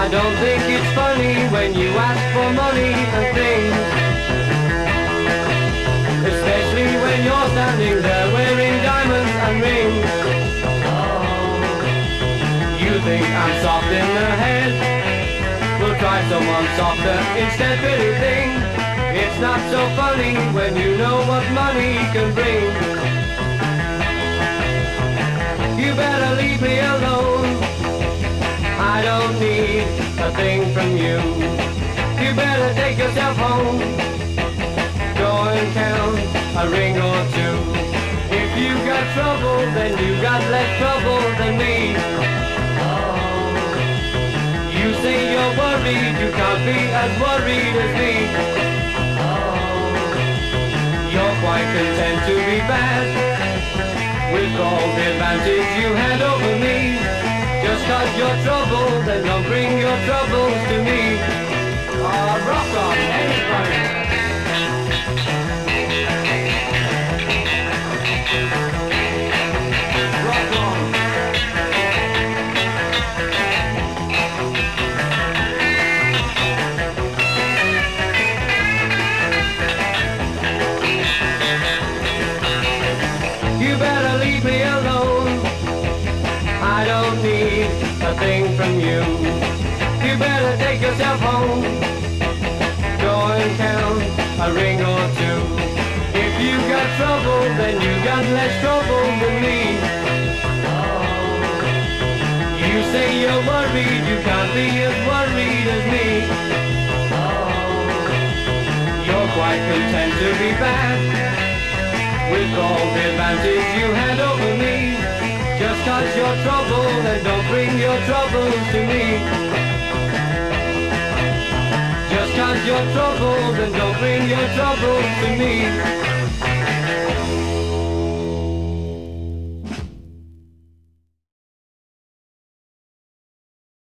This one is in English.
I don't think it's funny when you ask for money and things, especially when you're standing there wearing diamonds and rings. You think I'm soft in the head? We'll try someone softer instead, pretty thing. It's not so funny when you know what money can bring. You better leave me alone. I don't need a thing from you. You better take yourself home. Go and count a ring or two. If you got trouble, then you got less trouble than me. You say you're worried, you can't be as worried as me. You're quite content to be bad, with all the advantage you had over me. Just 'cause you're troubled, then don't bring your troubles to me. Rock on, anybody. Rock on. You better leave me alone. I don't need a thing from you. You better take yourself home. Go and count a ring or two. If you got trouble, then you got less trouble than me. You say you're worried, you can't be as worried as me. You're quite content to be bad, with all the advantage you had over me. Just 'cause you're troubled, and don't bring your troubles to me. Just 'cause you're troubled, and don't bring your troubles to me.